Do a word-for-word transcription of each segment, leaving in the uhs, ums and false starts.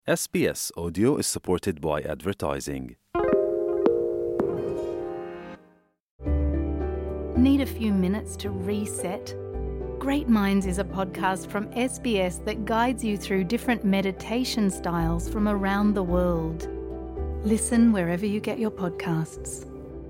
S B S Audio is supported by advertising. Need a few minutes to reset? Great Minds is a podcast from S B S that guides you through different meditation styles from around the world. Listen wherever you get your podcasts.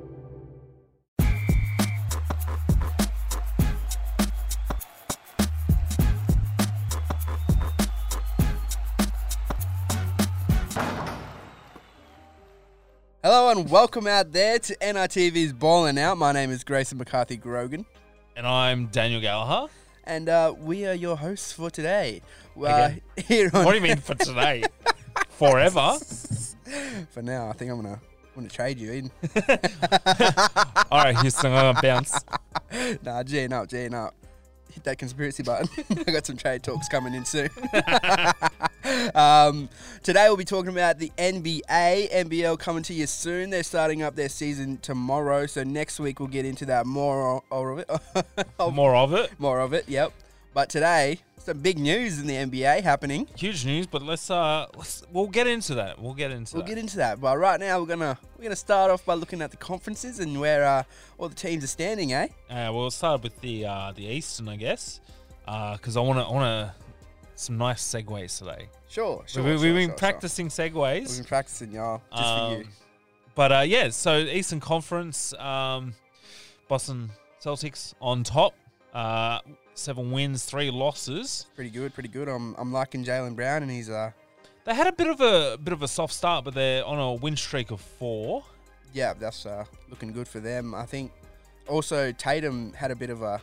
Hello and welcome out there to N I T V's Ballin' Out. My name is Grayson McCarthy-Grogan. And I'm Daniel Gallagher. And uh, we are your hosts for today. Uh, here on What do you mean for today? Forever? For now, I think I'm going to want to trade you in. All right, Houston, I'm going to bounce. Nah, G'ing up, G'ing up. Hit that conspiracy button. I got some trade talks coming in soon. um, today we'll be talking about the N B A. N B L coming to you soon. They're starting up their season tomorrow. So next week we'll get into that more of it. More of it. More of it, yep. But today, some big news in the N B A happening. Huge news, but let's uh, let's we'll get into that. We'll get into We'll that. get into that. But right now we're gonna we're gonna start off by looking at the conferences and where uh, all the teams are standing, eh? Uh, we'll start with the uh, the Eastern, I guess, because I want to I want to some nice segues today. Sure, sure. we've, sure, we've been sure, practicing Sure. segues. We've been practicing, y'all, just Um, for you. But uh, yeah, so Eastern Conference, um, Boston Celtics on top. Uh, seven wins, three losses. Pretty good, pretty good. I'm I'm liking Jaylen Brown, and he's uh They had a bit of a bit of a soft start, but they're on a win streak of four. yeah, that's uh looking good for them. I think also Tatum had a bit of a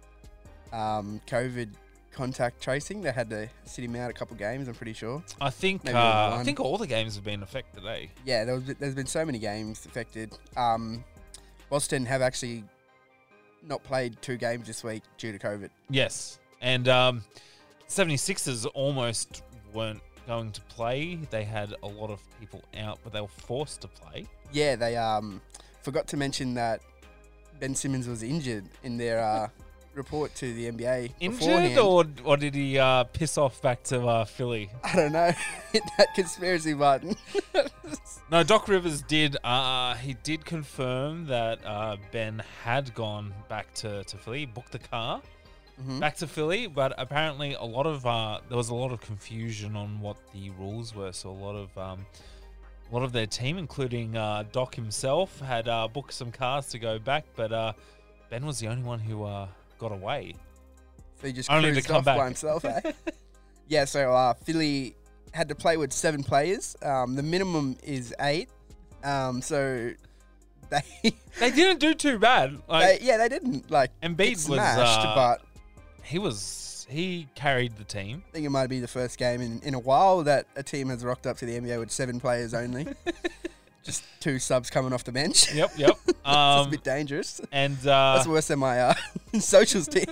um COVID contact tracing. They had to sit him out a couple games, I'm pretty sure. I think Maybe uh, one. I think all the games have been affected, eh? Yeah, there was, there's been so many games affected. Um, Boston have actually not played two games this week due to COVID. Yes. And um, seventy-sixers almost weren't going to play. They had a lot of people out, but they were forced to play. Yeah, they um forgot to mention that Ben Simmons was injured in their uh, report to the N B A. Injured, beforehand. or or did he uh, piss off back to uh, Philly? I don't know. Hit that conspiracy button. No, Doc Rivers did. Uh, he did confirm that uh, Ben had gone back to, to Philly, booked the car Mhm. back to Philly, but apparently a lot of uh, there was a lot of confusion on what the rules were. So a lot of um, a lot of their team, including uh, Doc himself, had uh, booked some cars to go back, but uh, Ben was the only one who uh, got away. So he just Only to cruised come off back. by himself, eh? Yeah, so uh, Philly had to play with seven players. Um, the minimum is eight. Um, so they, They didn't do too bad. Like, they, yeah, they didn't like Embiid get was, smashed, uh, but he was he carried the team. I think it might be the first game in, in a while that a team has rocked up to the N B A with seven players only. Just two subs coming off the bench. Yep, yep. It's Um, a bit dangerous. and uh, That's worse than my uh, socials team.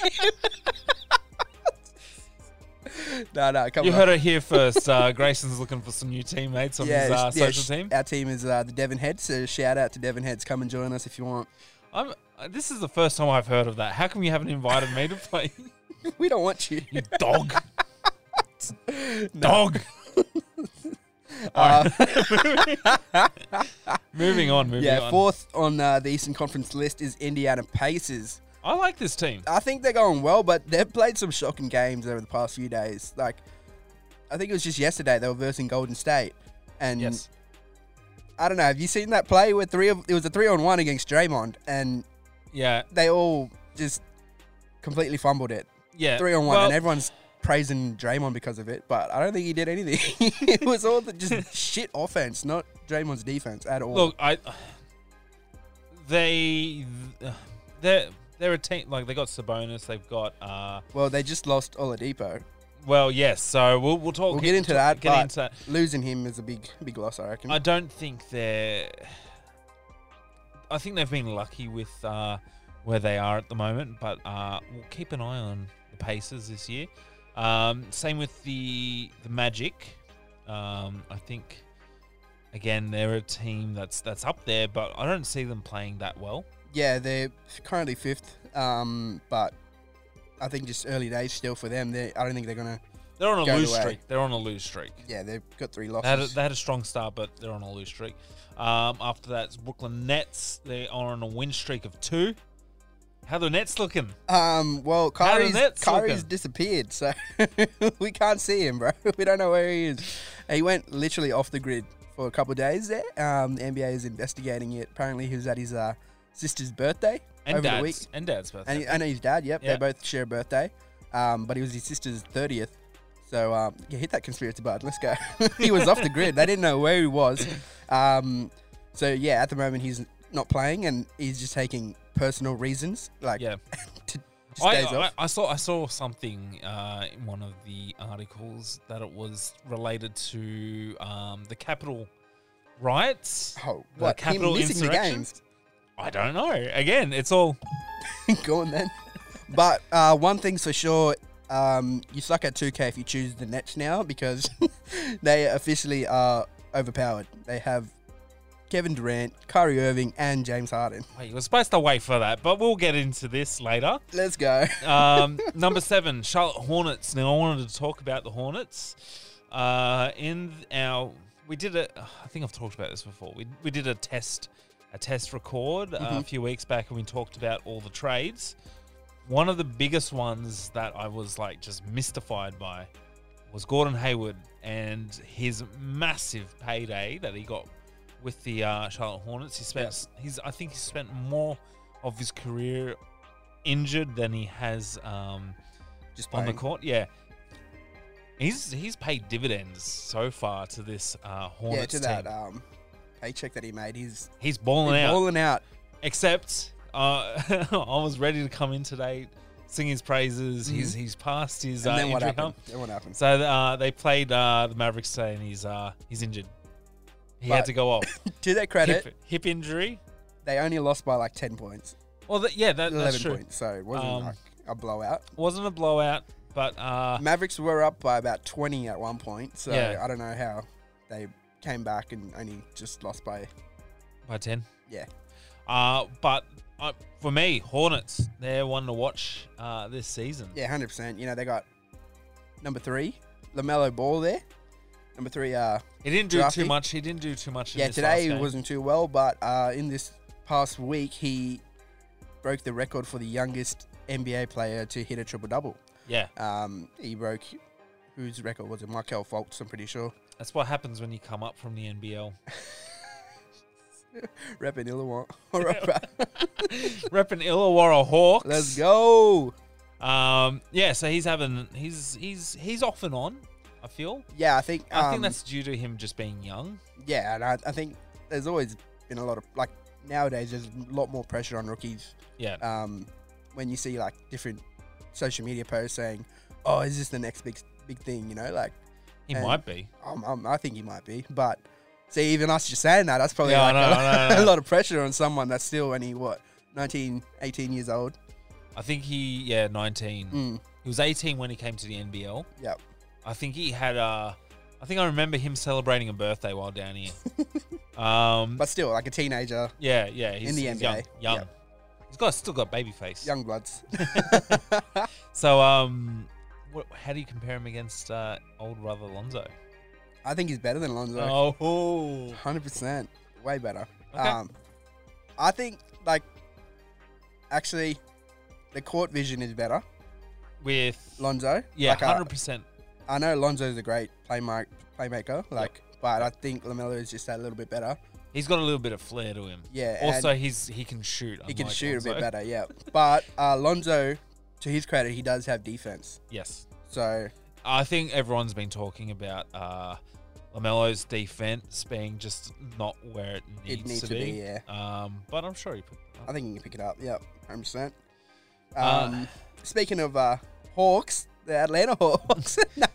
no, no, come you on. heard it here first. Uh, Grayson's looking for some new teammates on his uh, sh- yeah, social sh- team. Our team is uh, the Devon Heads, so shout out to Devon Heads. Come and join us if you want. I'm, uh, this is the first time I've heard of that. How come you haven't invited me to play? We don't want you. You dog. No. Dog. Uh, Moving on, moving yeah, on. fourth on uh, the Eastern Conference list is Indiana Pacers. I like this team. I think they're going well, but they've played some shocking games over the past few days. Like, I think it was just yesterday they were versing Golden State, and Yes. I don't know. Have you seen that play where three of it was a three on one against Draymond, and Yeah. they all just completely fumbled it. Yeah. Three on one, Well, and everyone's praising Draymond because of it, but I don't think he did anything. It was all the just shit offense, not Draymond's defense at all. Look, I. They. They're, they're a team. Like, they got Sabonis. They've got. Uh, well, they just lost Oladipo. well, yes. So we'll, we'll talk. We'll get into that, Get but into that. losing him is a big, big loss, I reckon. I don't think they're. I think they've been lucky with uh, where they are at the moment, but uh, we'll keep an eye on the Pacers this year. Um, same with the the Magic. Um, I think again they're a team that's that's up there, but I don't see them playing that well. Yeah, they're currently fifth, um, but I think just early days still for them. They, I don't think they're gonna They're on a Going lose away. streak. They're on a lose streak. Yeah, they've got three They had, a, losses. they had a strong start, but they're on a lose streak. Um, after that, it's Brooklyn Nets. They are on a win streak of two. How the Nets looking? Um, well, How the Kyrie's, Nets Kyrie's looking? disappeared, so we can't see him, bro. We don't know where he is. He went literally off the grid for a couple of days there. Um, the N B A is investigating it. Apparently, he was at his uh, sister's birthday And over dad's. the week. And dad's birthday. And, he, and his dad, yep, Yeah. they both share a birthday. Um, but it was his sister's thirtieth. So, um, yeah, hit that conspiracy button. Let's go. He was off the grid. They didn't know where he was. Um, so, yeah, at the moment, he's not playing and he's just taking personal reasons. Like, yeah. to, just I, days I, off. I saw I saw something uh, in one of the articles that it was related to um, the Capitol riots. Oh, the what? Capitol Him missing the insurrection? games? I don't know. Again, it's all Go on then. But uh, one thing's for sure, um, you suck at two K if you choose the Nets now because they officially are overpowered. They have Kevin Durant, Kyrie Irving, and James Harden. wait, you were supposed to wait for that, but we'll get into this later. Let's go. Um, number seven, Charlotte Hornets. Now I wanted to talk about the Hornets. Uh, in our, we did a. I think I've talked about this before. We we did a test, a test record uh, a Mhm. few weeks back, and we talked about all the trades. One of the biggest ones that I was like just mystified by was Gordon Hayward and his massive payday that he got with the uh, Charlotte Hornets. He spent, he's, I think he spent more of his career injured than he has um, Just on the playing. court. Yeah, he's he's paid dividends so far to this uh, Yeah, Hornets to team. that um, paycheck that he made. He's, he's balling he's out. balling out. Except uh, I was ready to come in today, sing his praises. Mhm. He's he's passed his And uh, then what injury happened? hump. Then what happened? So uh, they played uh, the Mavericks today, and he's uh, he's injured. He had But- to go off. To their credit, hip, hip injury. they only lost by like ten points. Well, th- yeah, that, that's eleven true. points, so it wasn't Um, like a blowout. Wasn't a blowout, but uh, Mavericks were up by about twenty at one point, so Yeah. I don't know how they came back and only just lost by. by ten. Yeah. Uh, but uh, for me, Hornets, they're one to watch uh, this season. Yeah, one hundred percent. You know, they got number three, LaMelo Ball there. Number three, uh, He didn't do Drafty. too much. He didn't do too much. In yeah, this today last he game. wasn't too well, but uh, in this past week, he broke the record for the youngest N B A player to hit a triple-double. Yeah, Um, he broke, whose record was it? Markel Fultz, I'm pretty sure. that's what happens when you come up from the N B L. Repping Illawarra. Repping Illawarra Hawks. Let's go. Um, yeah, so he's having he's he's he's off and on. I feel. Yeah, I think. Um, I think that's due to him just being young. Yeah, and I, I think there's always been a lot of, like, nowadays there's a lot more pressure on rookies. Yeah. Um, when you see, like, different social media posts saying, oh, is this the next big big thing, you know? Like, He and- might be. um, um, I think he might be. But, see, even us just saying that, that's probably Yeah, I like know, a, I know, I know. a lot of pressure on someone that's still only, what, nineteen, eighteen years old? I think he yeah nineteen. Mm, He was eighteen when he came to the N B L. yep. I think he had uh I think I remember him celebrating a birthday while down here. um, But still, like a teenager, yeah, yeah, he's, in the he's N B A, young. young. yep. He's got still got baby face. young bloods. So um, what, how do you compare him against uh, old brother Lonzo? I think he's better than Lonzo. Oh, one hundred percent. Way better. Okay. Um, I think, like, actually, the court vision is better. with Lonzo. yeah, Like, uh, hundred percent. I know Lonzo's a great playma- playmaker, like, but I think LaMelo is just that little bit better. He's got a little bit of flair to him. Yeah. Also, and he's he can shoot. he can unlike shoot Lonzo. a bit better, yeah. But uh, Lonzo, to his credit, he does have defense. Yes, So, I think everyone's been talking about uh, Lamelo's defense being just not where it needs, it needs to, to be. be, yeah. Um, but I'm sure he put it up. I think he can pick it up, yeah, one hundred percent. Uh, Um, speaking of uh, Hawks, the Atlanta Hawks.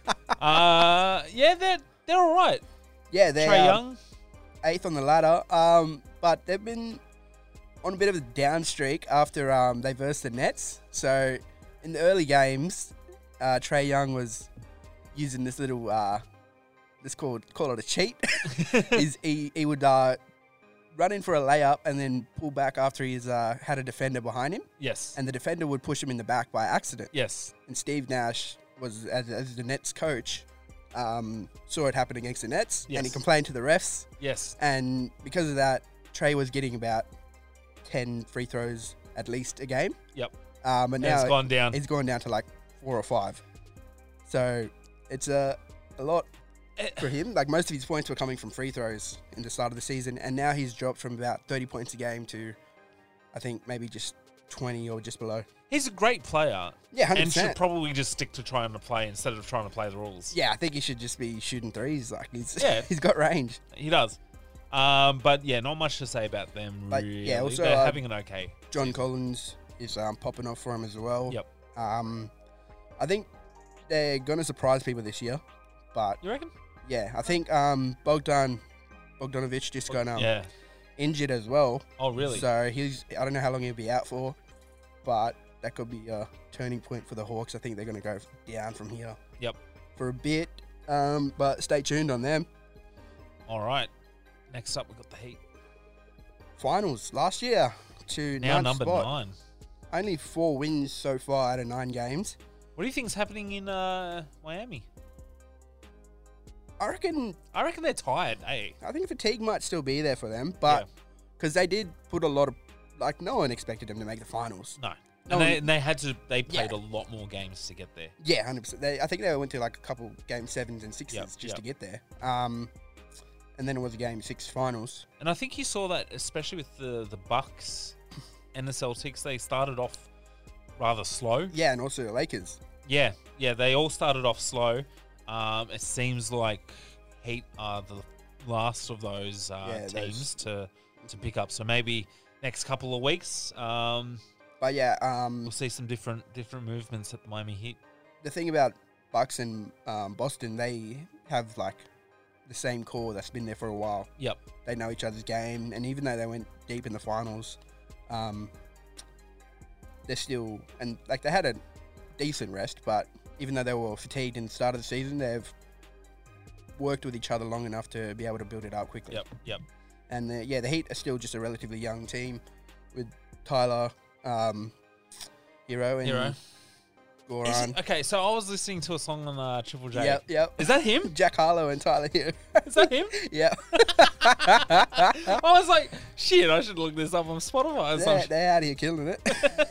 uh, yeah, they're they're all right. yeah, they're Trae um, Young. eighth on the ladder, um, but they've been on a bit of a down streak after um, they versed the Nets. So in the early games, uh, Trae Young was using this little, uh, let's call it, call it a cheat. He's, he, he would uh, run in for a layup and then pull back after he's uh, had a defender behind him. Yes. And the defender would push him in the back by accident. yes. And Steve Nash was as, as the Nets coach, um, saw it happen against the Nets, Yes. and he complained to the refs, Yes. and because of that, Trey was getting about ten free throws at least a game. Yep. Um, and And now it's gone down. it's gone down to like four or five. So it's a a lot Eh. for him. Like most of his points were coming from free throws in the start of the season, and now he's dropped from about thirty points a game to, I think maybe just twenty or just below. He's a great player Yeah, hundred and should percent. probably just stick to trying to play instead of trying to play the rules. Yeah, I think he should just be shooting threes. Like he's Yeah. he's got range. He does. Um, but yeah, not much to say about them. But, really. yeah, also, They're uh, having an okay. John season. Collins is um, popping off for him as well. Yep. Um, I think they're gonna surprise people this year, but You reckon? yeah, I think um, Bogdan Bogdanovic just got um, Yeah. injured as well. Oh, really? So he's I don't know how long he'll be out for, but that could be a turning point for the Hawks. I think they're going to go down from here. Yep. For a bit, um, but stay tuned on them. All right. Next up, we've got the Heat. Finals last year to Now ninth number spot. nine. Only four wins so far out of nine games. What do you think's happening in uh, Miami? I reckon. I reckon they're tired, eh? I think fatigue might still be there for them, but because they did put a lot of like no one expected them to make the finals. No. No and, they, one- and they had to. They played Yeah. a lot more games to get there. Yeah, hundred percent. They I think they went to like a couple game sevens and sixes Yep, just yep. to get there. Um, and then it was a game six finals. And I think you saw that, especially with the the Bucks and the Celtics. They started off rather slow. Yeah, and also the Lakers. Yeah, yeah. They all started off slow. Um, it seems like Heat are the last of those uh, Yeah, teams those- to to pick up. So maybe next couple of weeks, um, But yeah, um, we'll see some different different movements at the Miami Heat. the thing about Bucks and um, Boston, they have like the same core that's been there for a while. Yep. They know each other's game, and even though they went deep in the finals, um, they're still and like they had a decent rest. But even though they were fatigued in the start of the season, they've worked with each other long enough to be able to build it up quickly. Yep. Yep. And the, yeah, the Heat are still just a relatively young team with Tyler, um, Hero, and Hero. Is Goran. it- okay, so I was listening to a song on uh, Triple J. Yep, yep. Is that him? Jack Harlow and Tyler Hero. Is that him? Yeah. I was like, shit, I should look this up on Spotify. or some they're, shit. they're out here killing it.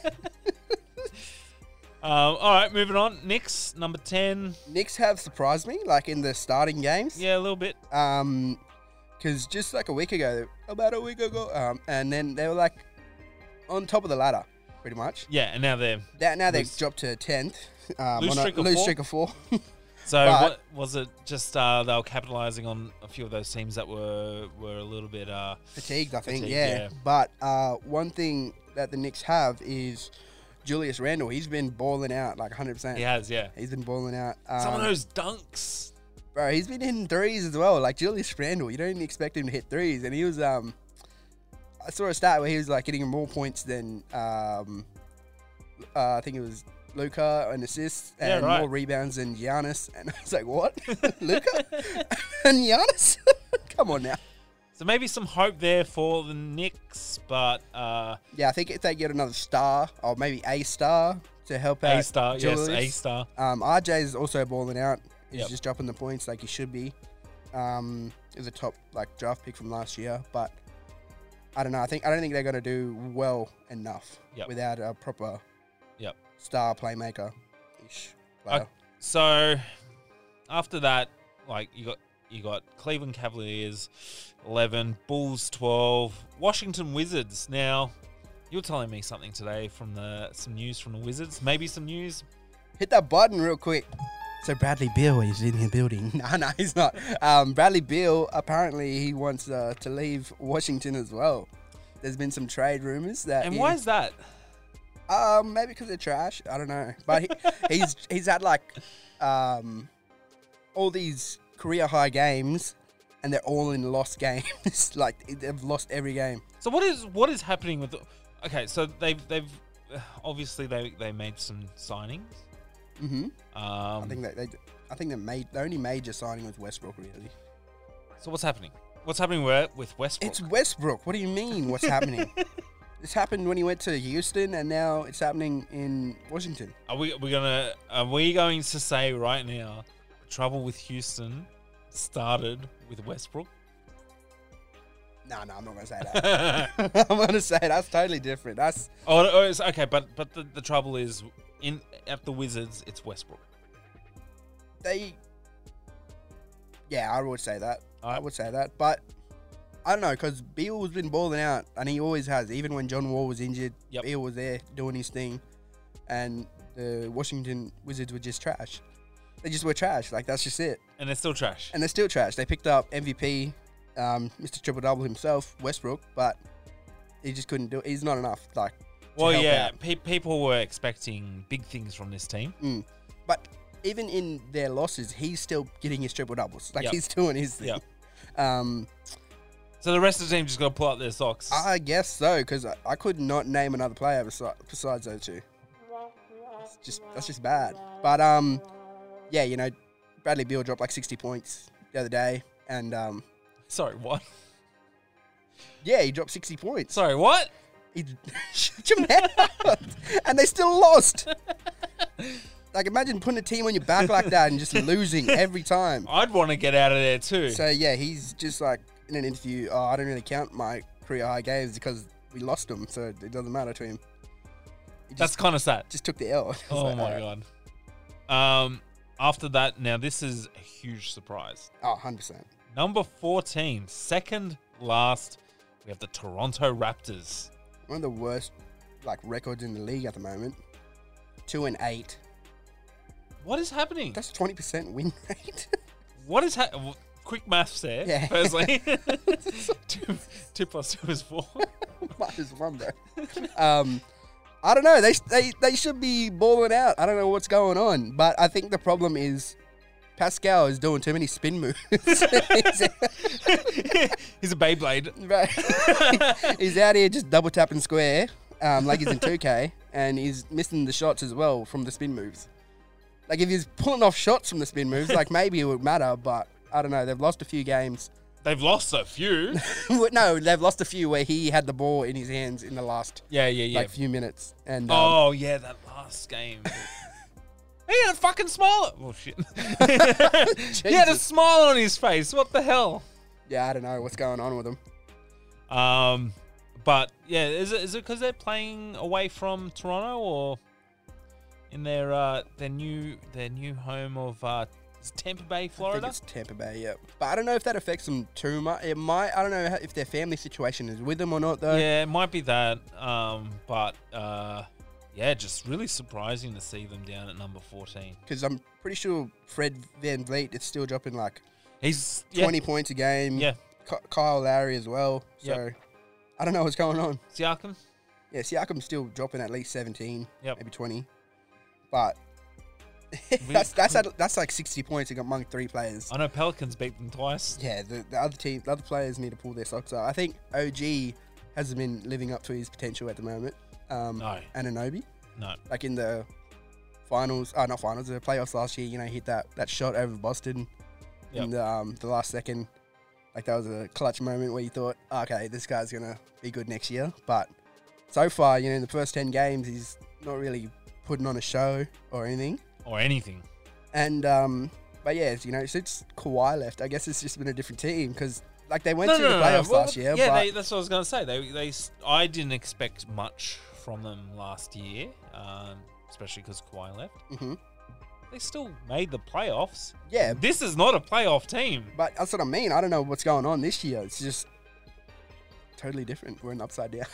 Um, all right, moving on. Knicks, number ten. Knicks have surprised me, like in the starting games. Yeah, a little bit. Um, because just like a week ago, about a week ago, um, and then they were like on top of the ladder, pretty much. Yeah, and now they're. That now they've Lose- dropped to tenth. Um, Lose on a streak of lose four? streak of four. So But- what was it? Just uh, they were capitalizing on a few of those teams that were were a little bit. Uh, Fatigued, I think. Fatigued, yeah. yeah. But uh, one thing that the Knicks have is Julius Randle. He's been balling out like one hundred percent. he has, yeah. He's been balling out. Um, Some of those dunks. Bro, he's been hitting threes as well. Like Julius Randle, you don't even expect him to hit threes. And he was, um, I saw a stat where he was like getting more points than, um, uh, I think it was Luka and assists and Yeah, right. more rebounds than Giannis. And I was like, what? Luka and Giannis? Come on now. So maybe some hope there for the Knicks, but uh, Yeah, I think if they get another star or maybe a star to help out A star, yes, Julius. A star. Um, R J is also balling out. He's Yep. just dropping the points like he should be. Um, he's a top like draft pick from last year, but I don't know. I think I don't think they're going to do well enough Yep. without a proper Yep. star playmaker ish player. Okay. So after that, like you got you got Cleveland Cavaliers eleven, Bulls twelve, Washington Wizards. Now you're telling me something today from the some news from the Wizards. Maybe some news. Hit that button real quick. So Bradley Beal is in the building. No, no, he's not. Um, Bradley Beal, apparently he wants uh, to leave Washington as well. There's been some trade rumors that. And he- why is that? Um, maybe because they're trash. I don't know. But he, he's he's had like um, all these career high games, and they're all in lost games. Like they've lost every game. So what is what is happening with? The, okay, so they've they've obviously they they made some signings. Mm-hmm. Um, I think that they. I think they made the only major signing was Westbrook. Really, so what's happening? What's happening with with Westbrook? it's Westbrook. What do you mean? What's happening? This happened when he went to Houston, and now it's happening in Washington. Are we we gonna are we going to say right now the trouble with Houston started with Westbrook? No, no, I'm not going to say that. I'm going to say that's totally different. That's Oh, oh it's, okay, but but the, the trouble is in at the Wizards, it's Westbrook. they. Yeah, I would say that. I Alright. would say that, but I don't know because Beal's been balling out, and he always has. Even when John Wall was injured, Yep. Beal was there doing his thing, and the Washington Wizards were just trash. They just were trash. Like that's just it. And they're still trash. And they're still trash. They picked up M V P, um, Mister Triple Double himself, Westbrook, but he just couldn't do it. He's not enough. Like, to Well, help yeah, out. pe- people were expecting big things from this team. Mm. But even in their losses, he's still getting his triple doubles. Like Yep. he's doing his thing. Yep. Um, So the rest of the team just got to pull out their socks. I guess so because I, I could not name another player besides, besides those two. It's just that's just bad. But um, yeah, you know, Bradley Beal dropped like sixty points the other day, and um, Sorry, what? yeah, he dropped sixty points. Sorry, what? He shut your mouth, and they still lost. Like, imagine putting a team on your back like that and just losing every time. I'd want to get out of there too. So yeah, he's just like in an interview. Oh, I don't really count my career high games because we lost them, so it doesn't matter to him. He That's just, kind of sad. just took the L. It's Oh like, my alright. god. Um, after that, now this is a huge surprise. Oh, one hundred percent. Number fourteen, second last, we have the Toronto Raptors. One of the worst like records in the league at the moment. Two and eight. What is happening? That's twenty percent win rate. What is happening? Quick maths there. Yeah. Firstly, two, two plus two is four. Minus one, bro. Um, I don't know. They they they should be balling out. I don't know what's going on, but I think the problem is Pascal is doing too many spin moves. He's, He's a Beyblade. right. He's out here just double tapping square, um, like he's in two K, and he's missing the shots as well from the spin moves. Like if he's pulling off shots from the spin moves, like maybe it would matter, but I don't know. They've lost a few games. They've lost a few. No, they've lost a few where he had the ball in his hands in the last Yeah, yeah, yeah. like few minutes. And um, Oh yeah, that last game. He had a fucking smile. Oh shit. He had a Jesus. smile on his face. What the hell? yeah, I don't know what's going on with him. Um, but yeah, is it is it because they're playing away from Toronto or in their uh their new their new home of uh is it Tampa Bay, I Florida? think it's Tampa Bay, yeah. But I don't know if that affects them too much. It might. I don't know how- if their family situation is with them or not, though. Yeah, it might be that. Um, but uh, yeah, just really surprising to see them down at number fourteen. Because I'm pretty sure Fred Van Vliet is still dropping like He's yeah, twenty points a game. Yeah, Ky- Kyle Lowry as well. So Yep. I don't know what's going on. Siakam. Yeah, Siakam's still dropping at least seventeen, Yep. maybe twenty. But that's that's at, that's like sixty points among three players. I know Pelicans beat them twice. Yeah, the, the other team, the other players need to pull their socks out. I think O G hasn't been living up to his potential at the moment. Um, No, Anunoby, no. like in the finals, oh not finals, the playoffs last year. You know, he hit that, that shot over Boston Yep. in the um, the last second. Like that was a clutch moment where you thought, okay, this guy's gonna be good next year. But so far, you know, in the first ten games, he's not really putting on a show or anything. Or anything. And um, but yeah, you know, since Kawhi left, I guess it's just been a different team because like they went No, to no, the no, no. playoffs Well, last year. Yeah, but they, that's what I was going to say. They, they, s- I didn't expect much from them last year, um, especially because Kawhi left. Mhm. They still made the playoffs. yeah, This is not a playoff team. but that's what I mean. I don't know what's going on this year. It's just totally different. We're in upside down.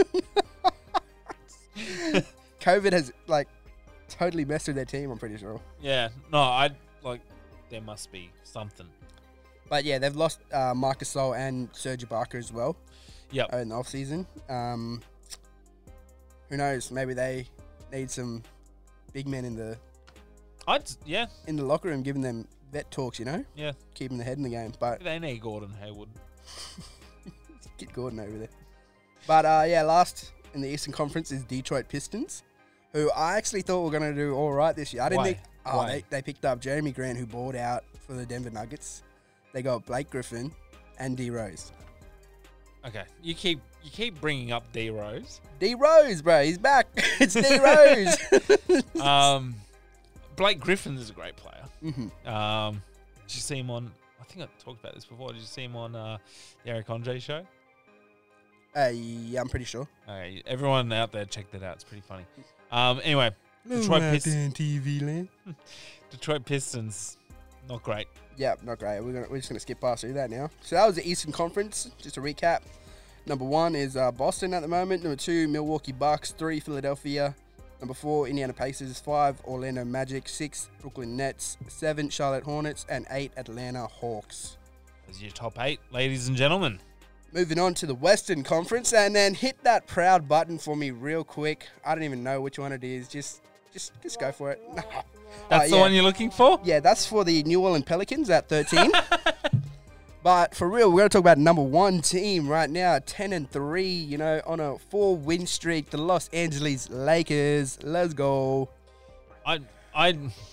COVID has like totally messed with their team. I'm pretty sure. Yeah, no, I like. There must be something. But yeah, they've lost uh, Marcus Gasol and Serge Ibaka as well Yep. uh, in the off season. Um, who knows? Maybe they need some big men in the I'd yeah, in the locker room, giving them vet talks. You know, yeah. keeping their head in the game. But They need Gordon Hayward. get Gordon over there. But uh, yeah, last in the Eastern Conference is Detroit Pistons, who I actually thought were going to do all right this year. I didn't Why? think. Oh, Why? they, they picked up Jeremy Grant, who balled out for the Denver Nuggets. They got Blake Griffin and D Rose. Okay, you keep you keep bringing up D Rose. D Rose, bro, he's back. It's D Rose. um, Blake Griffin is a great player. Mm-hmm. Um, did you see him on? I think I talked about this before. Did you see him on uh, the Eric Andre show? Uh, yeah, I'm pretty sure. Okay, everyone out there, check that out. It's pretty funny. Um, anyway, Detroit Pistons. T V land. Detroit Pistons, not great. Yeah, not great. We're gonna we're just gonna skip past through that now. So that was the Eastern Conference. Just to recap, number one is uh, Boston at the moment. Number two, Milwaukee Bucks. Three, Philadelphia. Number four, Indiana Pacers. Five, Orlando Magic. Six, Brooklyn Nets. Seven, Charlotte Hornets, and eight, Atlanta Hawks. Those are your top eight, ladies and gentlemen. Moving on to the Western Conference, and then hit that proud button for me real quick. I don't even know which one it is. Just, just, just go for it. That's Uh, the yeah. one you're looking for? Yeah, that's for the New Orleans Pelicans at thirteen. But for real, we're going to talk about number one team right now, ten and three, you know, on a four-win streak, the Los Angeles Lakers. Let's go. I, I.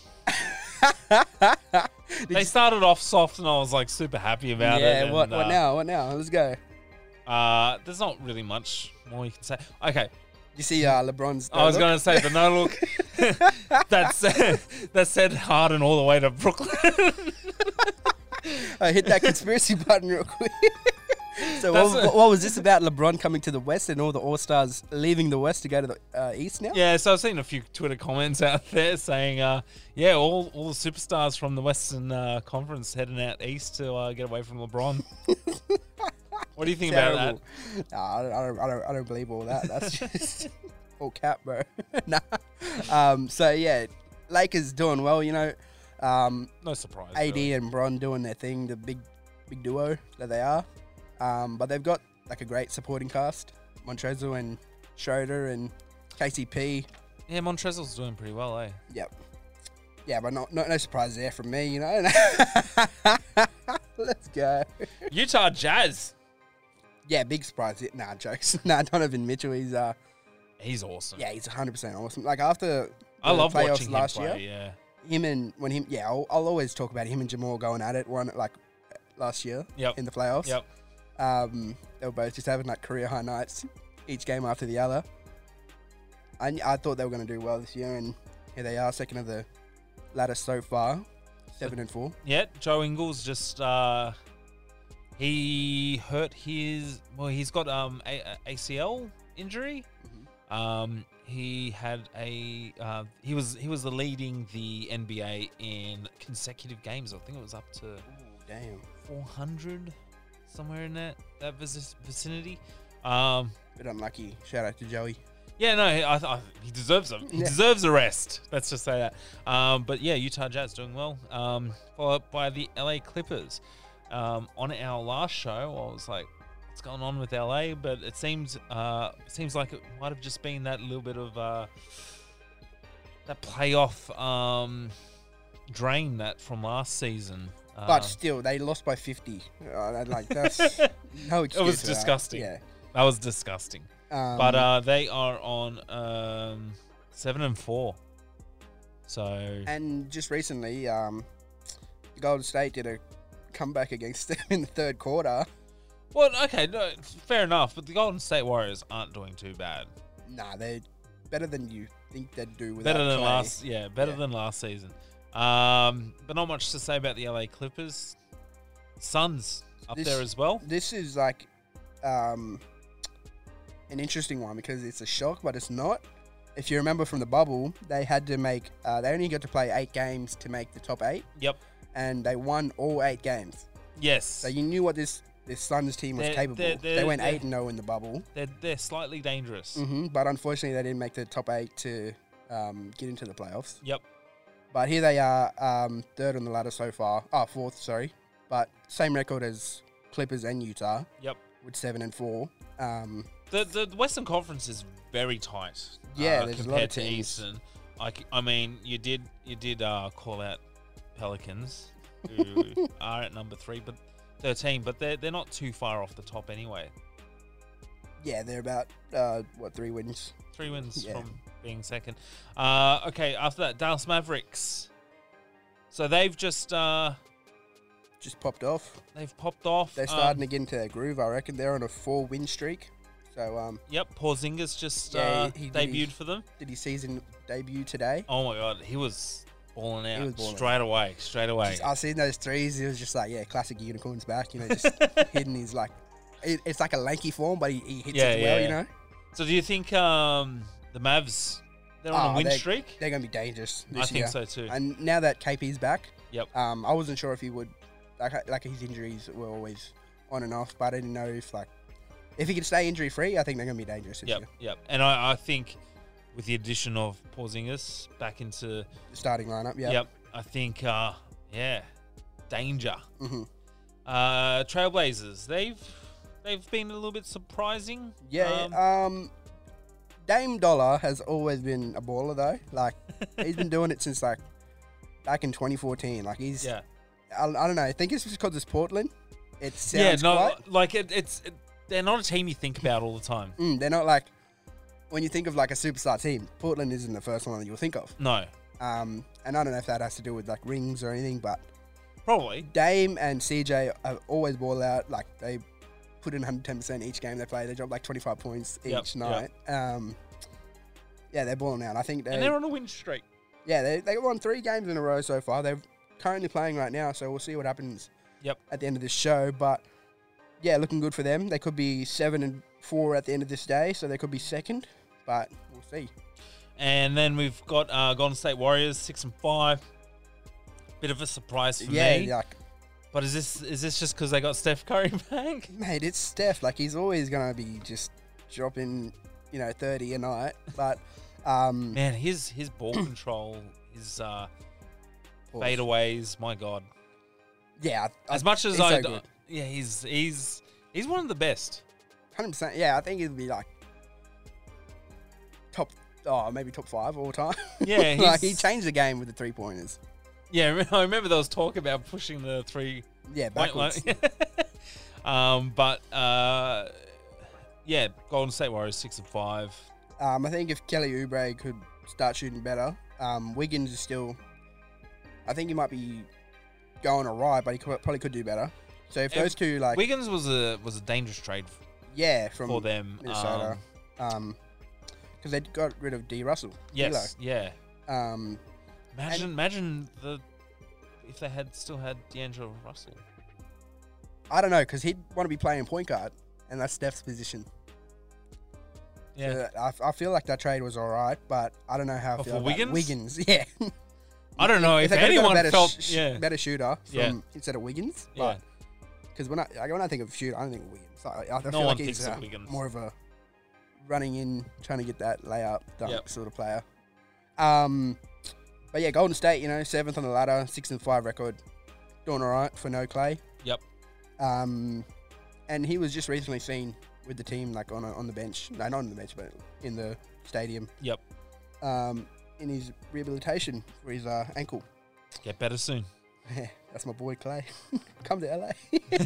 They started off soft, and I was like super happy about yeah, it. what, and, what uh, now? What now? Let's go. Uh, there's not really much more you can say. Okay, You see uh, LeBron's... I was look? going to say the no look. That's that said Harden all the way to Brooklyn. I hit that conspiracy button real quick. So That's what, a- what was this about LeBron coming to the West and all the All-Stars leaving the West to go to the uh, East now? Yeah, so I've seen a few Twitter comments out there saying, uh, yeah, all, all the superstars from the Western uh, Conference heading out east to uh, get away from LeBron. What do you think about Terrible. Nah, I don't, I, don't, I, don't, I don't believe all that. That's just all cap, bro. nah. Um, so, yeah, Lakers doing well, you know. Um, that? No surprise. A D really. and Bron doing their thing, the big big duo that they are. Um, but they've got, like, a great supporting cast. Montrezl and Schroeder and K C P. Yeah, Montrezl's doing pretty well, eh? Yep. Yeah, but not, not no surprise there from me, you know. Let's go. Utah Jazz. Yeah, big surprise. Nah, jokes. Nah, Donovan Mitchell, he's uh, He's awesome. yeah, he's one hundred percent awesome. Like after I the love playoffs watching him last play, year, yeah. him and when him, yeah, I'll, I'll always talk about him and Jamal going at it. One like last year Yep. in the playoffs. Yep. Um, they were both just having like career high nights, each game after the other. I I thought they were going to do well this year, and here they are, second of the ladder so far, seven and four. Yeah, Joe Ingles just uh, he hurt his well. He's got um a, a ACL injury. Um, he had a uh, he was he was the leading the N B A in consecutive games. I think it was up to Ooh, damn, four hundred, somewhere in that that vic- vicinity. Um, bit unlucky. Shout out to Joey. yeah, no, I, I, he deserves a he Yeah. deserves a rest. Let's just say that. Um, but yeah, Utah Jazz doing well. Um, followed by the L A Clippers. Um, on our last show, I was like, what's going on with L A? But it seems uh, it seems like it might have just been that little bit of uh, that playoff um, drain that from last season. Uh, But still, they lost by fifty. Uh, that- like that's no excuse. it was for that. disgusting. Yeah. That was disgusting. Um, But uh, they are on um, seven and four. So and just recently, um, the Golden State did a comeback against them in the third quarter. well, okay, no, fair enough. But the Golden State Warriors aren't doing too bad. Nah, they're better than you think they'd do without Better than Clay. last, yeah, better Yeah. than last season. Um, but not much to say about the L A Clippers. Suns up This- there as well. This is like um, an interesting one because it's a shock, but it's not. If you remember from the bubble, they had to make, uh, they only got to play eight games to make the top eight, Yep. and they won all eight games. Yes. So you knew what this, this Suns team was They're- capable. they're- they they're- went they're- eight and zero in the bubble, they're they're slightly dangerous. hmm but unfortunately they didn't make the top eight to um, get into the playoffs. Yep. But here they are, um, third on the ladder so far. Oh, fourth, sorry. But same record as Clippers and Utah Yep. with seven and four. Um, The the Western Conference is very tight. Yeah, uh, there's a compared lot of to teams. Eastern. I, c- I mean, you did you did uh, call out Pelicans, who are at number three, but thirteen, but they're they're not too far off the top anyway. yeah, they're about, uh, what, three wins? Three wins Yeah. from being second. Uh, okay, after that, Dallas Mavericks. So they've just uh, just popped off. They've popped off. They're starting um, to get into their groove, I reckon. They're on a four-win streak. So, um, Yep, Porzingis just Yeah, uh, he- he did debuted his- for them. did his season debut today? Oh my god, he was balling out was balling straight away, straight away. Just- I've seen those threes. It was just like, yeah, classic unicorns back. You know, just hitting his like, it, it's like a lanky form, but he, he hits Yeah, it well. yeah, You yeah. know, So do you think um, the Mavs, they're on Oh, a win they- streak? they're going to be dangerous this I think year. so too. And now that K P's back, Yep. um, I wasn't sure if he would, like, like his injuries were always on and off, but I didn't know if like, if he could stay injury free, I think they're going to be dangerous this Yep, year. yep. And I, I think with the addition of Porzingis back into, The starting lineup, yeah. yep, I think, uh, yeah, danger. hmm Uh, Trailblazers, they've they've been a little bit surprising. Yeah. Um, Um, Dame Dollar has always been a baller though. Like he's been doing it since like back in twenty fourteen. Like he's, yeah, I, I don't know. I think it's just because it's Portland. It yeah. sounds No, quite. like it, it's it, they're not a team you think about all the time. Mm, they're not like when you think of like a superstar team. Portland isn't the first one that you'll think of. No, Um, and I don't know if that has to do with like rings or anything, but probably. Dame and C J have always ball out. Like they put in one hundred ten percent each game they play. They drop like twenty-five points each Yep, yep. night. Um, yeah, they're balling out. I think they. And they're on a win streak. Yeah, they they won three games in a row so far. They're currently playing right now, so we'll see what happens. Yep. At the end of this show, but yeah, looking good for them. They could be seven and four at the end of this day, so they could be second, but we'll see. And then we've got uh, Golden State Warriors six and five. Bit of a surprise for yeah, me. like But is this is this just because they got Steph Curry back? mate, it's Steph. Like he's always gonna be just dropping, you know, thirty a night. But um, Man, his his ball control, his uh, pause. fadeaways, my god. Yeah, I- As much as he's I, so d- good. yeah, he's he's he's one of the best. Hundred percent. Yeah, I think he'll be like top. Oh, maybe top five all time. Yeah, like he he's- changed the game with the three pointers. Yeah, I remember- I remember there was talk about pushing the three Yeah, point backwards. line. um, but uh, yeah, Golden State Warriors six and five. Um, I think if Kelly Oubre could start shooting better, um, Wiggins is still. I think he might be going alright, but he could, probably could do better. So if If those two, like, Wiggins was a was a dangerous trade yeah, from for them. Minnesota, Um, um, because they got rid of D Russell. yes, yeah. D'Lo. Um, Imagine, And- imagine the if they had still had D'Angelo Russell. I don't know, because he'd want to be playing point guard, and that's Steph's position. Yeah, So I, I feel like that trade was alright, but I don't know how I Oh, feel for about Wiggins? Wiggins, yeah. I don't know if, they could've got a anyone better felt. sh- yeah, better shooter from Yeah. instead of Wiggins. yeah. Because when I like, when I think of shooter, I don't think of Wiggins. Like, I, I No feel one like thinks he's of uh, Wiggins. more of a running in, trying to get that layup dunk Yep. sort of player. Um, but yeah, Golden State, you know, seventh on the ladder, six and five record, doing all right for no Clay. Yep. Um, and he was just recently seen with the team, like on a, on the bench. No, not on the bench, but in the stadium. Yep. Um, in his rehabilitation for his uh, ankle. Get better soon. Yeah, that's my boy Clay. Come to L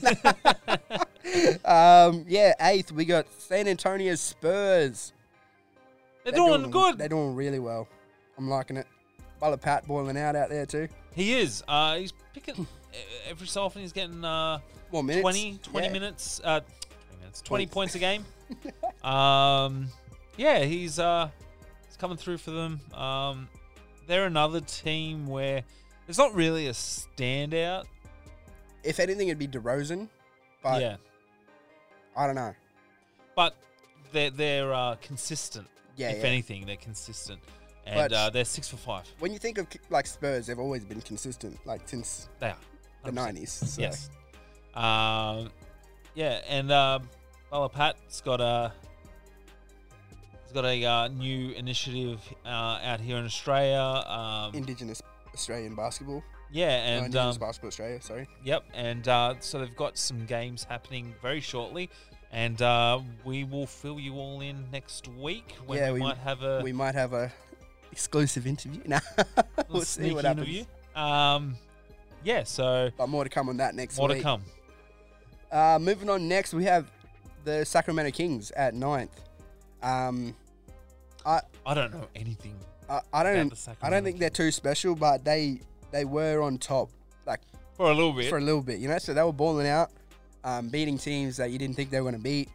A. um, yeah, eighth we got San Antonio Spurs. They're, doing, good. They're doing really well. I'm liking it. Butler Pat boiling out out there too. He is. Uh, he's picking every so often. He's getting uh, More minutes. twenty, twenty Yeah. minutes. Uh, twenty minutes. Twenty Points. points a game. um, yeah, he's uh, he's coming through for them. Um, they're another team where there's not really a standout. If anything, it'd be DeRozan, but yeah, I don't know. but they're they're uh, consistent. Yeah, if yeah. anything, they're consistent, and But- uh, they're six for five. When you think of like Spurs, they've always been consistent, like since They are the one hundred percent. nineties. So. Yes. Um, yeah, and uh, Butler Pat's got a he's got a uh, new initiative uh, out here in Australia. Um, Indigenous Australian basketball. yeah, No, and Indigenous um, basketball Australia. Sorry. yep, and uh, so they've got some games happening very shortly, and uh, we will fill you all in next week when Yeah, we, we- might have a we might have a exclusive interview. Nah, little we'll see sneaky what happens. interview. Um, yeah, so But more to come on that next more week. to come. Uh, moving on next, we have the Sacramento Kings at ninth. Um, I I don't know anything. I, I about don't the I Sacramento don't think they're too special, but they they were on top like For a little bit. For a little bit, you know. So they were balling out, um, beating teams that you didn't think they were going to beat.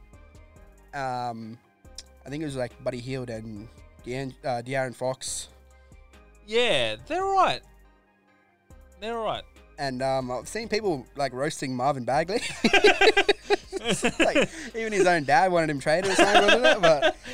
Um, I think it was like Buddy Hield and De'Aaron, uh, De'Aaron Fox. Yeah, they're all right. They're all right. And um, I've seen people like roasting Marvin Bagley. Like, even his own dad wanted him traded or something, wasn't it?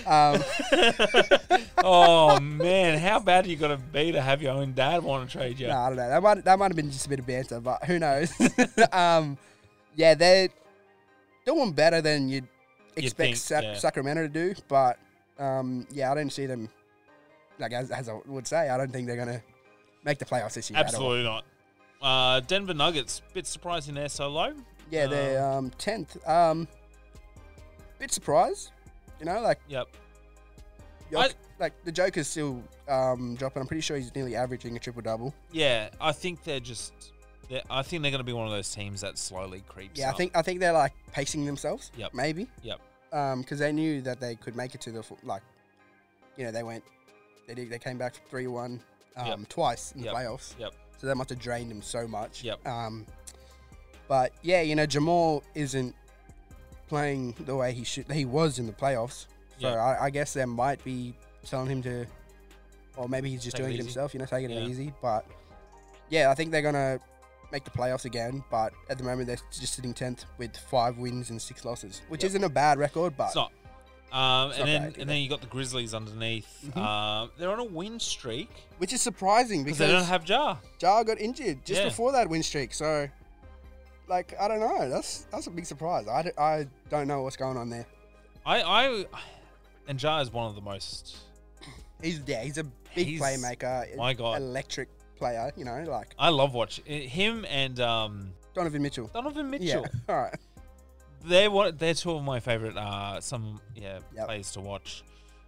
But um, Oh man, how bad you got to be to have your own dad want to trade you? no, I don't know. That might that might have been just a bit of banter, but who knows? um, yeah, they're doing better than you'd expect think, Sac- yeah. Sacramento to do. But um, yeah, I don't see them. Like as, as I would say, I don't think they're gonna make the playoffs this year. at all. Absolutely not. Uh, Denver Nuggets, bit surprising they're so low. Yeah, they're um, tenth. Um, bit surprised, you know, like Yep. Yok- I- like the Joker's still um, dropping. I'm pretty sure he's nearly averaging a triple double. Yeah, I think they're just. They're, I think they're going to be one of those teams that slowly creeps Yeah, up. I think I think they're like pacing themselves. Yep. Maybe. Yep. Um, because they knew that they could make it to the fu- like, you know, they went, they did, they came back three one, um, Yep. twice in Yep. the playoffs. Yep. So that must have drained them so much. Yep. Um, but yeah, you know, Jamal isn't playing the way he should. He was in the playoffs. So Yep. I, I guess they might be telling him to, or maybe he's just Take it doing it easy. himself. You know, taking Yeah. it easy. But yeah, I think they're gonna make the playoffs again. But at the moment, they're just sitting tenth with five wins and six losses, which Yep. isn't a bad record. But It's not. Um, It's and not then bad, and then you got the Grizzlies underneath. Mhm. Um, they're on a win streak which is surprising because because they don't have Jar. Jar got injured just Yeah. before that win streak. So, like, I don't know. That's that's a big surprise. I, d- I don't know what's going on there. I, I and Jar is one of the most. He's yeah, he's a big He's- playmaker. my God. electric player. You know, like I love watching him and um, Donovan Mitchell. Donovan Mitchell. Yeah, all right. They're one. They're two of my favorite. Uh, some yeah Yep. players to watch.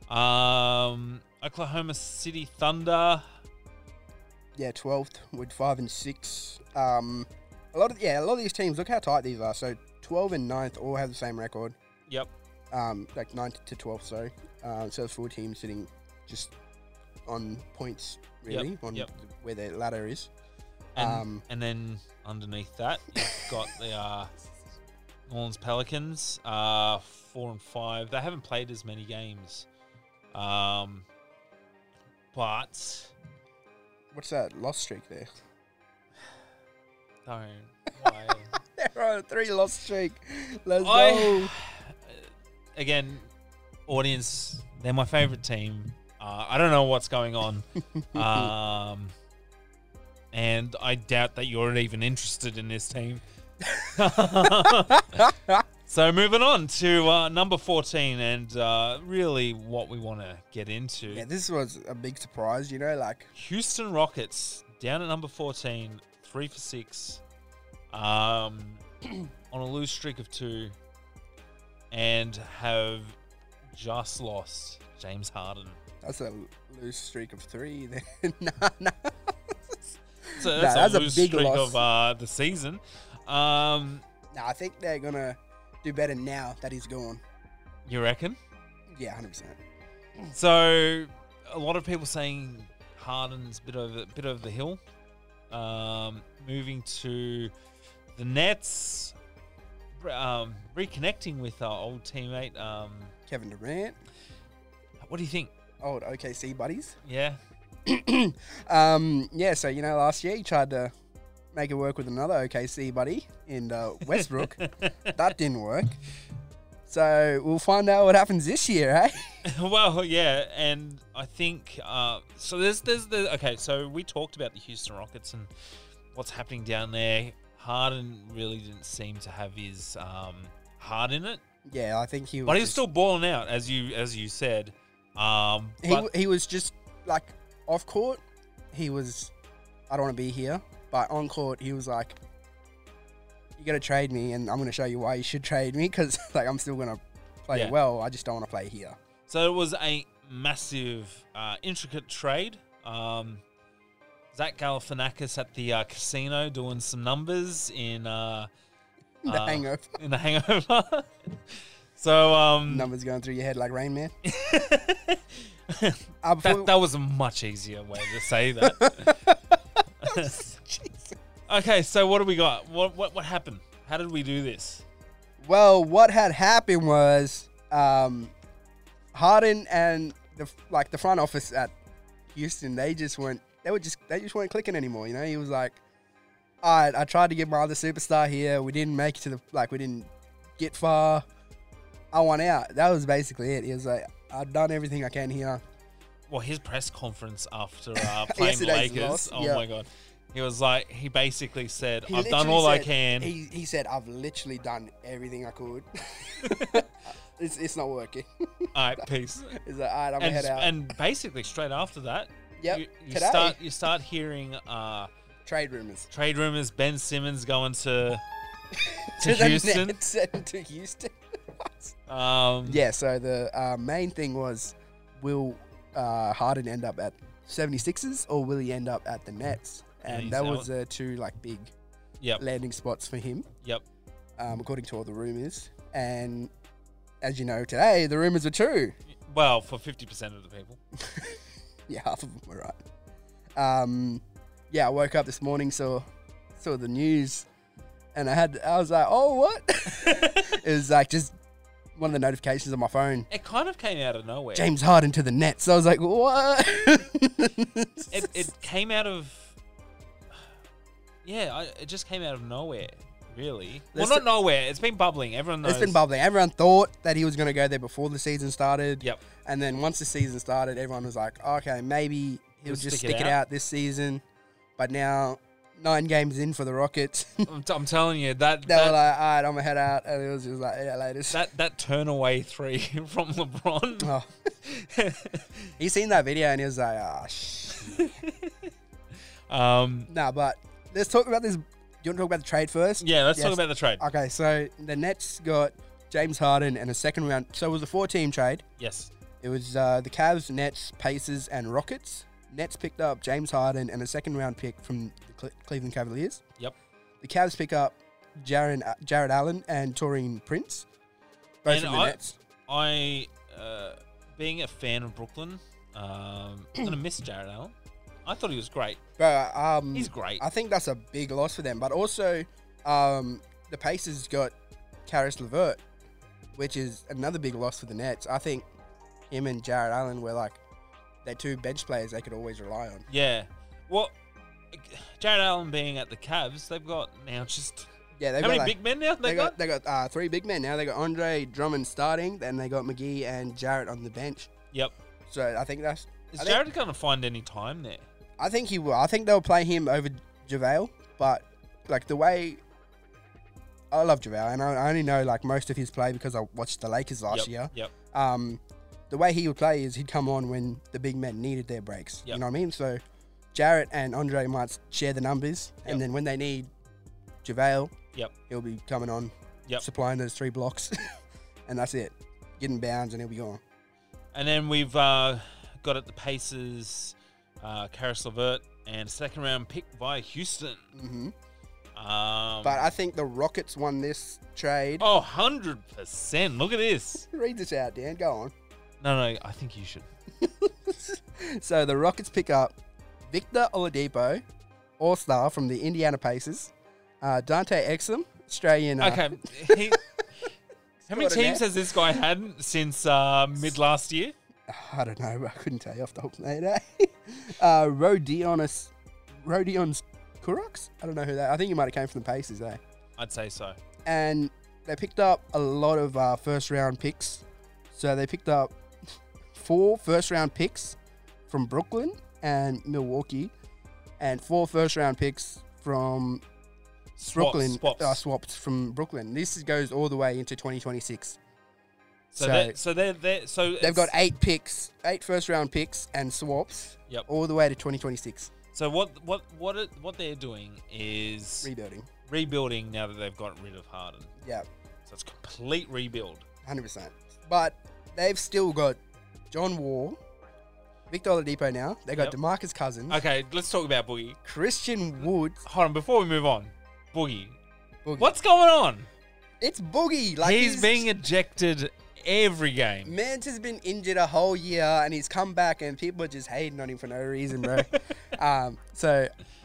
Um, Oklahoma City Thunder. Yeah, twelfth with five and six. Um, a lot of yeah, a lot of these teams. Look how tight these are. So twelve and ninth all have the same record. Yep. Um, like ninth to twelfth. Sorry. Um, so it's four teams sitting just on points really Yep, on yep. the, where their ladder is. And, Um, and then underneath that, you've got the uh, New Orleans Pelicans, uh, four and five. They haven't played as many games, um, but What's that loss streak there? don't. Why? They're on a three loss streak. Let's I- go. Again, audience, they're my favorite team. Uh, I don't know what's going on, um, and I doubt that you're even interested in this team. So moving on to uh, number fourteen, and uh, really what we want to get into. Yeah, this was a big surprise, you know, like Houston Rockets down at number fourteen, three for six, um, on a lose streak of two, and have just lost James Harden. that's a loose streak of three. Then nah, nah. So Nah, that's, that's a a loose big streak loss. of uh, the season. Um, Nah, I think they're gonna do better now that he's gone. you reckon? Yeah, hundred percent. So a lot of people saying Harden's bit over bit over the hill. Um, moving to the Nets, um, reconnecting with our old teammate. Um, Kevin Durant, what do you think? old O K C buddies. Yeah, um, yeah, so you know, last year he tried to make it work with another O K C buddy in uh, Westbrook. That didn't work. So we'll find out what happens this year, eh? well, yeah, and I think uh, so. There's, there's the okay. So we talked about the Houston Rockets and what's happening down there. Harden really didn't seem to have his um, heart in it, Yeah, I think he was. but he was just- still balling out, as you as you said. Um, He, but w- he was just like off court. He was, I don't want to be here, but on court he was like, "You got to trade me, and I'm going to show you why you should trade me because like I'm still going to play Yeah. well. I just don't want to play here." So it was a massive, uh, intricate trade. Um, Zach Galifianakis at the uh, casino doing some numbers in uh, The uh, hangover in the Hangover. so um, numbers going through your head like Rain Man. Uh, before that that was a much easier way to say that. Jesus. Okay, so what do we got? What what what happened? How did we do this? Well, what had happened was um, Harden and the like the front office at Houston, they just weren't they were just they just weren't clicking anymore. You know, he was like, all right, I tried to get my other superstar here. We didn't make it to the like we didn't get far. I want out. That was basically it. He was like, I've done everything I can here. Well, his press conference after uh, playing the Yesterday's Lakers. loss, Oh yeah. my god. He was like, he basically said, He I've done literally all I said- can. He, he said, I've literally done everything I could. it's, it's not working. All right, peace. He's like, all right, I'm going And, to head out. and basically straight after that, Yep, you, you today. start you start hearing uh, Trade rumors. trade rumors. Ben Simmons going to to the Houston. Nets and to Houston. Um, Yeah, so the uh, main thing was, will uh, Harden end up at seventy-sixers or will he end up at the Nets? Yeah, And he's that out. was uh, two like big Yep. landing spots for him, Yep. um, according to all the rumors. And as you know, today the rumors were true. Well, for fifty percent of the people. Yeah, half of them were right. Um, yeah, I woke up this morning, saw saw the news, and I had I was like, oh, what? It was like just one of the notifications on my phone. It kind of came out of nowhere. James Harden to the Nets. So I was like, what? It, it came out of. Yeah, I, it just came out of nowhere, really. Let's well, not t- nowhere. It's been bubbling. Everyone knows. It's been bubbling. Everyone thought that he was going to go there before the season started. Yep. And then once the season started, everyone was like, okay, maybe he'll He'll just stick it stick it out. out this season. But now, nine games in for the Rockets, I'm, t- I'm telling you that they were that, like, all right, I'm going to head out. And it was just like, yeah, later. that that turn away three from LeBron. Oh. He seen that video and he was like, ah, shit. um, Nah, but let's talk about this. Do you want to talk about the trade first? yeah, let's Yes. talk about the trade. Okay, so the Nets got James Harden and a second round. So it was a four-team trade. Yes. It was uh, the Cavs, Nets, Pacers, and Rockets. Nets picked up James Harden and a second-round pick from the Cle- Cleveland Cavaliers. Yep. The Cavs pick up Jared, Jared Allen and Taurean Prince, both And from the I- Nets. I, uh, being a fan of Brooklyn, um, I'm gonna miss Jared Allen. I thought he was great. But um, He's great. I think that's a big loss for them. But also, um, the Pacers got Karis LeVert, which is another big loss for the Nets. I think him and Jared Allen were like they're two bench players they could always rely on. Yeah. Well, Jared Allen being at the Cavs, they've got now just Yeah, they've how got many like, big men now? They, They got. got they got uh, three big men now. They got Andre Drummond starting, then they got McGee and Jarrett on the bench. Yep. So I think that's. Is I think, Jared going to find any time there? I think he will. I think they'll play him over JaVale, but like the way. I love JaVale, and I, I only know like most of his play because I watched the Lakers last yep. year. Yep. Um, the way he would play is he'd come on when the big men needed their breaks. Yep. You know what I mean? So Jarrett and Andre might share the numbers, Yep. and then when they need JaVale, Yep. he'll be coming on, Yep. supplying those three blocks, and that's it. Getting bounds, and he'll be gone. And then we've uh, got at the Pacers, uh, Karis LeVert, and second round pick via Houston. hmm Um, But I think the Rockets won this trade. oh, one hundred percent. Look at this. Read this out, Dan. Go on. No, no, I think you should. So the Rockets pick up Victor Oladipo, All-Star from the Indiana Pacers, uh, Dante Exum, Australian. Uh, Okay. He, how many Scored a teams net. has this guy had since uh, mid last year? I don't know. I couldn't tell you off the top of my head. Eh? uh, Rodionis, Rodion's Kuroks? I don't know who that. I think he might have came from the Pacers, eh? I'd say so. And they picked up a lot of uh, first-round picks. So they picked up four first-round picks from Brooklyn and Milwaukee, and four first-round picks from Swaps, Brooklyn, swaps. Uh, swapped from Brooklyn. This is- goes all the way into twenty twenty-six. so so they're, so they're, they're so They've it's- got eight picks, eight first-round picks and swaps, Yep. all the way to twenty twenty-six. So what what what it, what they're doing is Rebuilding. rebuilding now that they've got rid of Harden. Yeah, So it's complete rebuild. one hundred percent. But they've still got John Wall, Victor Oladipo now. They got Yep. DeMarcus Cousins, Okay, let's talk about Boogie. Christian Wood. Hold on, before we move on, Boogie. Boogie. What's going on? It's Boogie. Like he's, being ejected every game. Mans has been injured a whole year and he's come back and people are just hating on him for no reason, bro. um, so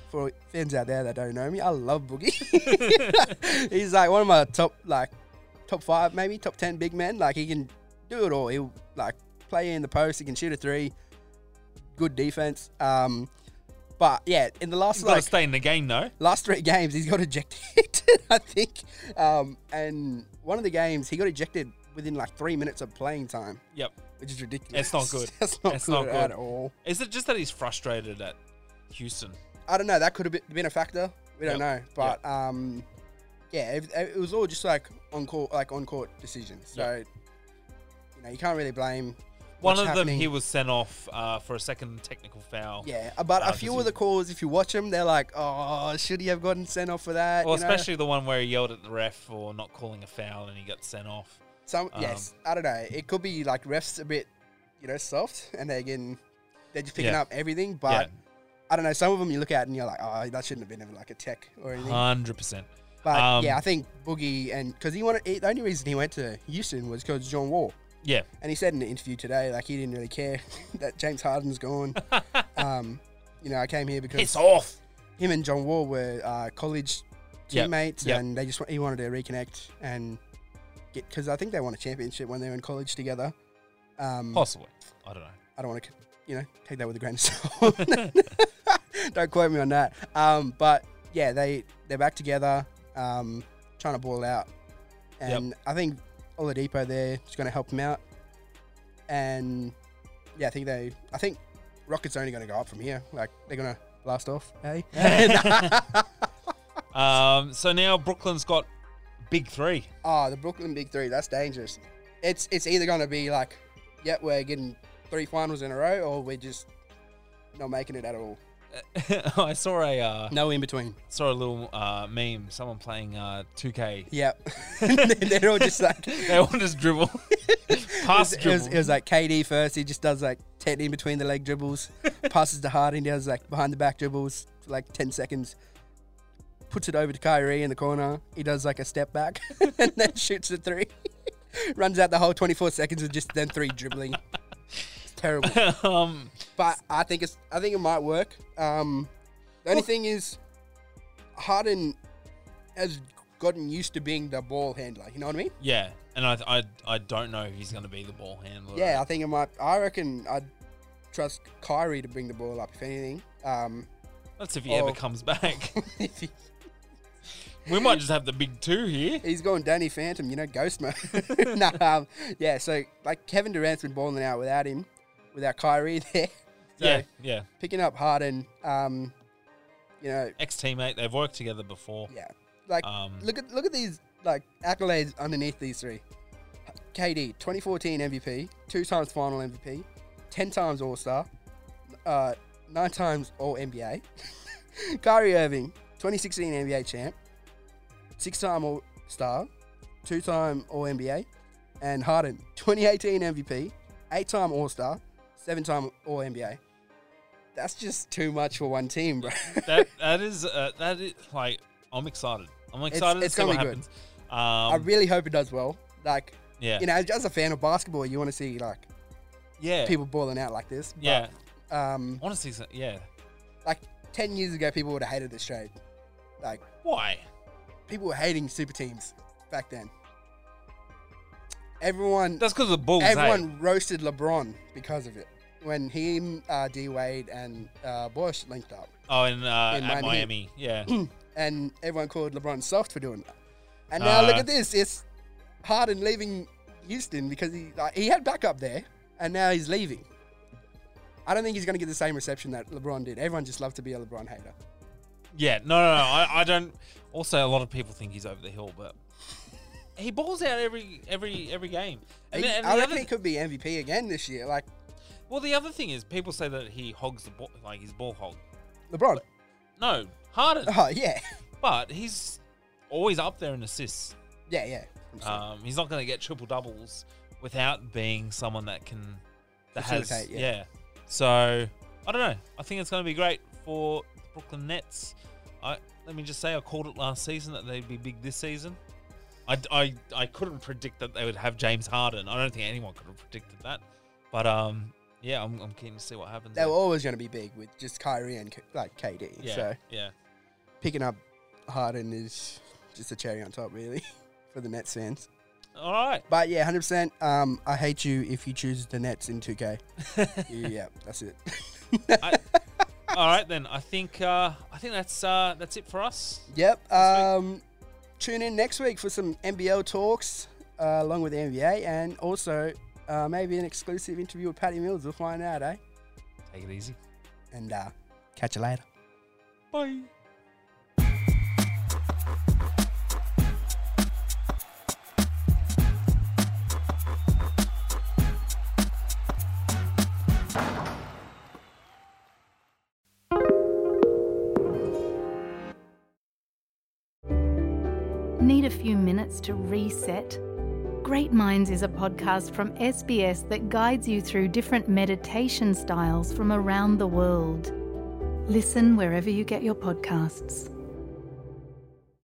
for fans out there that don't know me, I love Boogie. He's like one of my top, like, top five, maybe top ten big men. Like, he can do it all. He'll, like, play in the post. He can shoot a three. Good defense. Um, but, yeah, in the last, He's like... got to stay in the game, though. Last three games, he's got ejected, I think. Um, and one of the games, he got ejected within, like, three minutes of playing time. Yep. Which is ridiculous. It's not good. That's not, It's good, not good. at all. Is it just that he's frustrated at Houston? I don't know. That could have been- been a factor. We don't Yep. know. But, um, yeah, it, it was all just, like, on-court like on-court decisions. So, Yep. you know, you can't really blame One what's of them, happening. he was sent off uh, for a second technical foul. Yeah, but Uh, a few 'cause of the he- calls, if you watch them, they're like, oh, should he have gotten sent off for that? Well, you know? especially the one where he yelled at the ref for not calling a foul and he got sent off. Some, um, yes, I don't know. It could be like refs a bit, you know, soft, and they're getting, they're just picking Yeah. up everything. But I don't know. Some of them you look at and you're like, oh, that shouldn't have been like a tech or anything. one hundred percent. But um, yeah, I think Boogie, and because he wanted, he, the only reason he went to Houston was because John Wall. Yeah. And he said in an interview today, like, he didn't really care that James Harden's gone. um, you know, I came here because Piss off. him and John Wall were uh, college Yep, teammates, yep. and they just wa- he wanted to reconnect and get, because I think they won a championship when they were in college together. Um, Possibly. I don't know. I don't want to, you know, take that with a grain of salt. Don't quote me on that. Um, but yeah, they they're back together, um, trying to ball out, and I think Oladipo there is going to help him out. And yeah, I think they, I think Rockets are only going to go up from here. Like, they're going to blast off. Hey. Um, so now Brooklyn's got big three. Oh, the Brooklyn Big Three, that's dangerous. It's it's either going to be like, yeah, we're getting three finals in a row, or we're just not making it at all. I saw a uh, No in between. saw a little uh, meme. Someone playing uh, two K. Yep. They're all just like, They all just dribble, pass it was, dribble. it, was, it was like K D first. He just does like ten in between the leg dribbles, passes to Harden. He does like behind the back dribbles for like ten seconds. Puts it over to Kyrie in the corner. He does like a step back and then shoots a three. Runs out the whole twenty-four seconds of just them three dribbling. It's terrible. um, But I think it's I think it might work. Um, the only thing is, Harden has gotten used to being the ball handler. You know what I mean? yeah, and I, I, I don't know if he's going to be the ball handler. Yeah, I think it might. I reckon I'd trust Kyrie to bring the ball up, if anything. Um, That's if he Oh. ever comes back. if he, We might just have the big two here. he's going Danny Phantom, you know, ghost mode. no, um, yeah, so like Kevin Durant's been balling out without him, without Kyrie there. So Yeah, yeah. picking up Harden, um, you know, Ex-teammate. They've worked together before. yeah, like Um, look at look at these like accolades underneath these three. K D, twenty fourteen M V P, two times Final M V P, ten times All Star, uh, nine times All N B A. Kyrie Irving, twenty sixteen N B A champ, six time All Star, two time All N B A, and Harden, twenty eighteen M V P, eight time All Star, seven time All N B A. That's just too much for one team, bro. that that is uh, that is like I'm excited. I'm excited it's to see gonna what be good. happens. I Um, really hope it does well. Like, yeah, you know, as a fan of basketball, you want to see like yeah, people balling out like this. But, yeah. Um, I want to see some. Yeah, like ten years ago, people would have hated this trade. Like, why? people were hating super teams back then. Everyone, That's because the Bulls. everyone hey? roasted LeBron because of it. When him, uh, D Wade, and uh, Bosh linked up, Oh, in, uh, in at Miami Miami. Yeah, and everyone called LeBron soft for doing that. And now Uh, look at this: it's Harden leaving Houston because he like, he had backup there, and now he's leaving. I don't think he's going to get the same reception that LeBron did. Everyone just loved to be a LeBron hater. yeah. No, no, no. I, I don't. Also, a lot of people think he's over the hill, but he balls out every every every game. And, He- then- and I the reckon other, he could be M V P again this year. Like well, the other thing is people say that he hogs the ball, like he's ball hog. LeBron. No, Harden, Oh yeah, but he's always up there in assists. yeah, yeah. Um, he's not going to get triple doubles without being someone that can that has Facilitate, yeah. yeah. So I don't know. I think it's going to be great for the Brooklyn Nets. I let me just say I called it last season that they'd be big this season. I, I, I couldn't predict that they would have James Harden. I don't think anyone could have predicted that. But um, yeah, I'm, I'm keen to see what happens. They there. were always going to be big with just Kyrie and K- like K D. yeah, So yeah. picking up Harden is just a cherry on top, really, for the Nets fans. All right. But yeah, one hundred percent. Um, I hate you if you choose the Nets in two K. Yeah, that's it. I, all right then. I think uh, I think that's uh, that's it for us. Yep. Um, tune in next week for some N B L talks uh, along with the N B A, and also uh, maybe an exclusive interview with Patty Mills. We'll find out, eh? Take it easy. And uh, catch you later. Bye. Need a few minutes to reset? Great Minds is a podcast from S B S that guides you through different meditation styles from around the world. Listen wherever you get your podcasts.